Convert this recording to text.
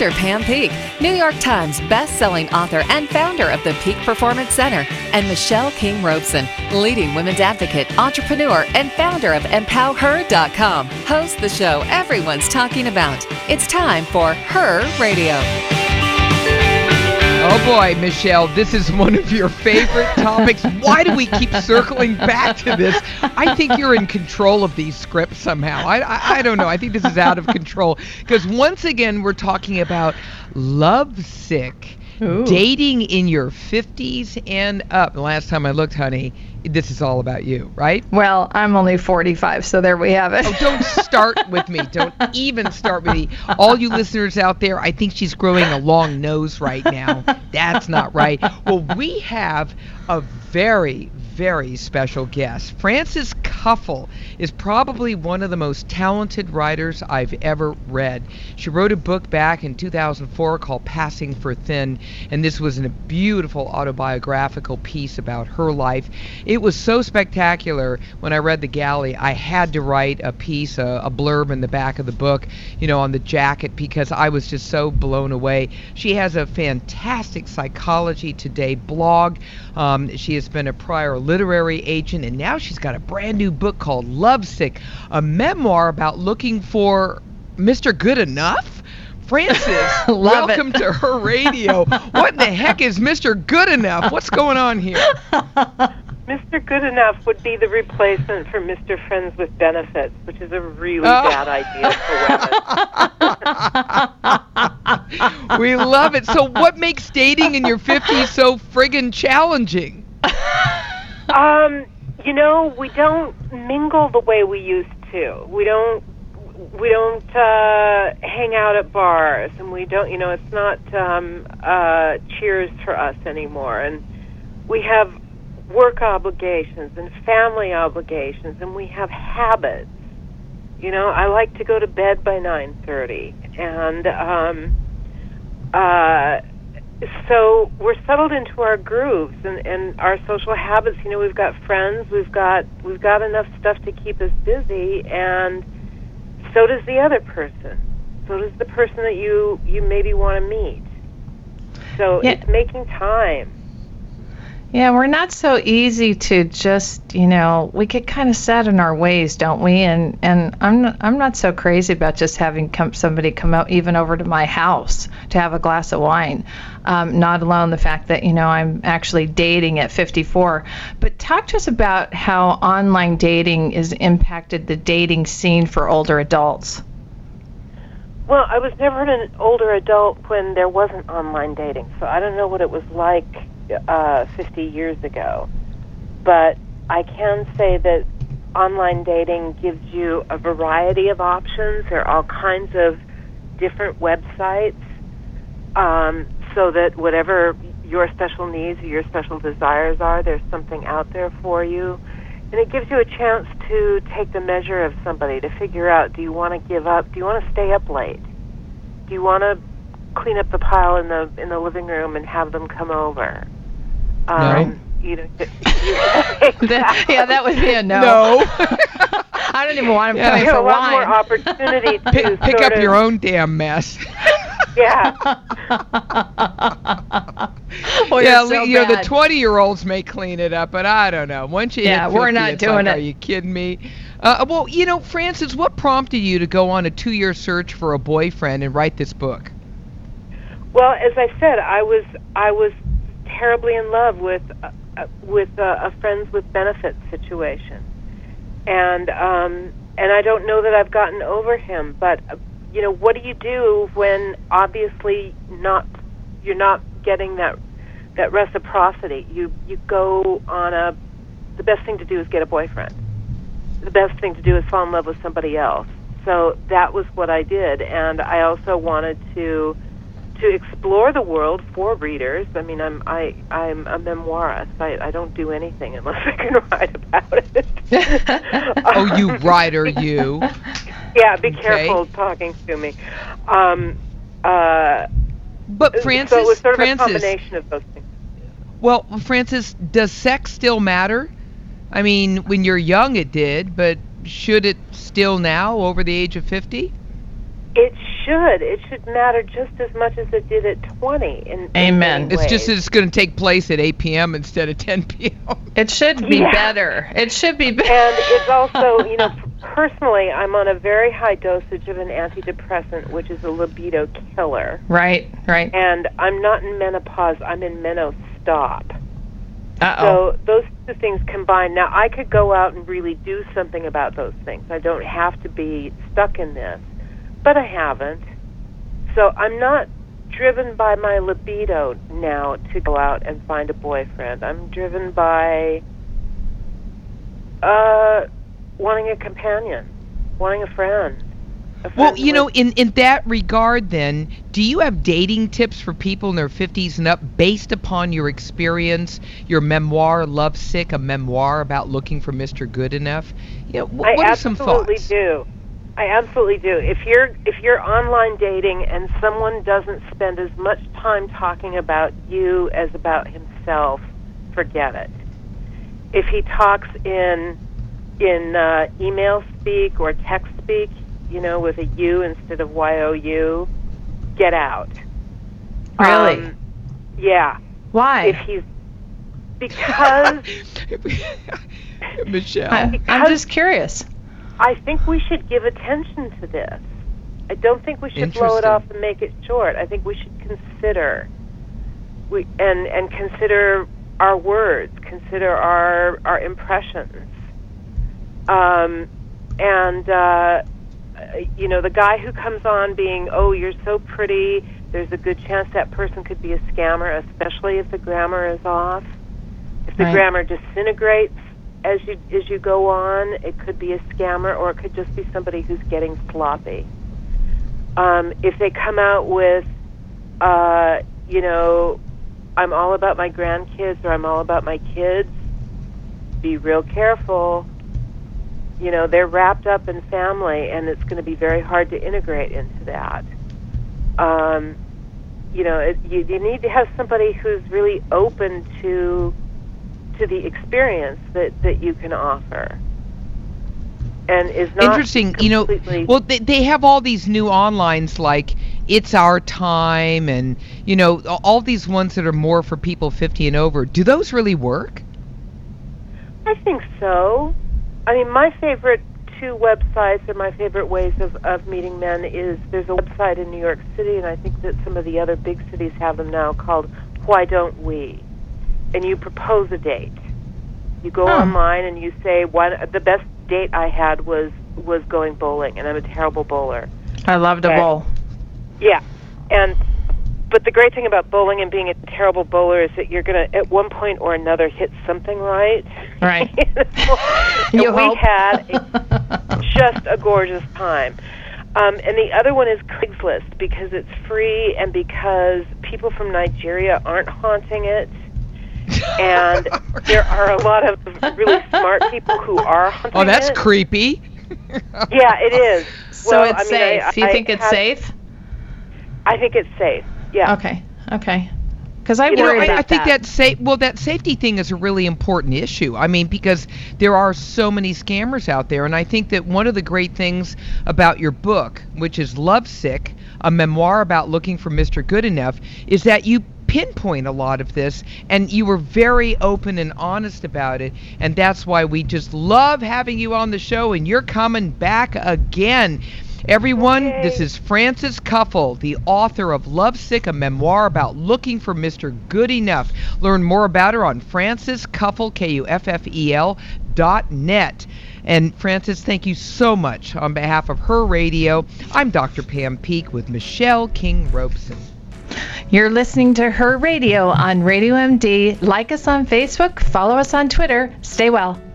Dr. Pam Peak, New York Times best-selling author and founder of the Peak Performance Center, and Michelle King Robeson, leading women's advocate, entrepreneur, and founder of EmpowerHer.com, host the show everyone's talking about. It's time for Her Radio. Oh boy, Michelle, this is one of your favorite topics. Why do we keep circling back to this? I think you're in control of these scripts somehow. I don't know. I think this is out of control. Because once again, we're talking about lovesick, dating in your 50s and up. The last time I looked, honey, this is all about you, right? Well, I'm only 45, so there we have it. Oh, don't start with me. Don't even start with me. All you listeners out there, I think she's growing a long nose right now. That's not right. Well, we have a very, very special guest. Frances Kuffel is probably one of the most talented writers I've ever read. She wrote a book back in 2004 called Passing for Thin, and this was a beautiful autobiographical piece about her life. It was so spectacular. When I read the galley, I had to write a piece, a blurb in the back of the book, on the jacket, because I was just so blown away. She has a fantastic Psychology Today blog. She has been a prior literary agent, and now she's got a brand new book called Lovesick, a memoir about looking for Mr. Good Enough. Frances, welcome to Her Radio. What in the heck is Mr. Good Enough? What's going on here? Mr. Good Enough would be the replacement for Mr. Friends with Benefits, which is a really bad idea for women. We love it. So what makes dating in your 50s so friggin' challenging? We don't mingle the way we used to. We don't hang out at bars, and we don't, it's not Cheers for us anymore. And we have work obligations and family obligations, and we have habits. I like to go to bed by 9:30, and so we're settled into our grooves and our social habits. We've got friends, we've got enough stuff to keep us busy, and so does the other person. So does the person that you maybe want to meet. So it's making time. Yeah, we're not so easy to just, we get kind of set in our ways, don't we? And I'm not so crazy about just having somebody come out even over to my house to have a glass of wine. Not alone the fact that, I'm actually dating at 54. But talk to us about how online dating has impacted the dating scene for older adults. Well, I was never an older adult when there wasn't online dating, so I don't know what it was like 50 years ago. But I can say that online dating gives you a variety of options. There are all kinds of different websites, so that whatever your special needs or your special desires are, there's something out there for you. And it gives you a chance to take the measure of somebody, to figure out, do you want to give up? Do you want to stay up late? Do you want to clean up the pile in the living room and have them come over? No. That would be a no. No. I don't even want them coming for a lot wine. more opportunity to pick up your own damn mess. Yeah. Well, Yeah, so the bad. 20-year-olds may clean it up, but I don't know. Once you hit 50, we're not it's doing like, it. Are you kidding me? Well, Frances, what prompted you to go on a 2-year search for a boyfriend and write this book? Well, as I said, I was terribly in love with a friends with benefits situation, and I don't know that I've gotten over him. But what do you do when obviously you're not getting that reciprocity? You go on the best thing to do is get a boyfriend. The best thing to do is fall in love with somebody else. So that was what I did, and I also wanted to explore the world for readers. I mean, I'm a memoirist. I don't do anything unless I can write about it. Oh, you writer, you. Yeah, be careful talking to me. But Frances, so it was sort of a combination of those things. Well, Frances, does sex still matter? I mean, when you're young it did, but should it still now over the age of 50? It should. It should matter just as much as it did at 20. Amen. It's just that it's going to take place at 8 p.m. instead of 10 p.m. It should be better. It should be better. And it's also, personally, I'm on a very high dosage of an antidepressant, which is a libido killer. Right. And I'm not in menopause. I'm in menostop. Uh-oh. So those two things combined. Now, I could go out and really do something about those things. I don't have to be stuck in this. But I haven't. So I'm not driven by my libido now to go out and find a boyfriend. I'm driven by wanting a companion, wanting a friend. Well, in that regard then, do you have dating tips for people in their 50s and up based upon your experience, your memoir, Lovesick, a memoir about looking for Mr. Good Enough? What are some thoughts? I absolutely do. If you're online dating and someone doesn't spend as much time talking about you as about himself, forget it. If he talks in email speak or text speak, with a U instead of Y-O-U, get out. Really? Yeah. Why? Because Michelle. I'm just curious. I think we should give attention to this. I don't think we should blow it off and make it short. I think we should consider and consider our words, consider our impressions. The guy who comes on being, oh, you're so pretty, there's a good chance that person could be a scammer, especially if the grammar is off. If the grammar disintegrates as you go on, it could be a scammer, or it could just be somebody who's getting sloppy. If they come out with, I'm all about my grandkids or I'm all about my kids, be real careful. They're wrapped up in family, and it's going to be very hard to integrate into that. You need to have somebody who's really open to the experience that you can offer, and is not interesting. Completely they have all these new onlines like It's Our Time, and all these ones that are more for people 50 and over. Do those really work? I think so. I mean, my favorite two websites or my favorite ways of meeting men is there's a website in New York City, and I think that some of the other big cities have them now, called Why Don't We? And you propose a date. You go online and you say, the best date I had was going bowling, and I'm a terrible bowler. I love to bowl. Yeah. But the great thing about bowling and being a terrible bowler is that you're going to, at one point or another, hit something right. Right. And we had just a gorgeous time. And the other one is Craigslist, because it's free and because people from Nigeria aren't haunting it. And there are a lot of really smart people who are haunting it. Oh, that's creepy. Yeah, it is. So it's safe. Do you think it's safe? I think it's safe. Yeah. Okay. Because I worry about I think that safety thing is a really important issue. I mean, because there are so many scammers out there, and I think that one of the great things about your book, which is Lovesick, a memoir about looking for Mr. Good Enough, is that you pinpoint a lot of this, and you were very open and honest about it, and that's why we just love having you on the show, and you're coming back again. Everyone, This is Frances Kuffel, the author of Lovesick, a memoir about looking for Mr. Good Enough. Learn more about her on Frances Kuffel, KUFFEL.net. And Frances, thank you so much. On behalf of Her Radio, I'm Dr. Pam Peeke with Michelle King Robeson. You're listening to Her Radio on Radio MD. Like us on Facebook, follow us on Twitter. Stay well.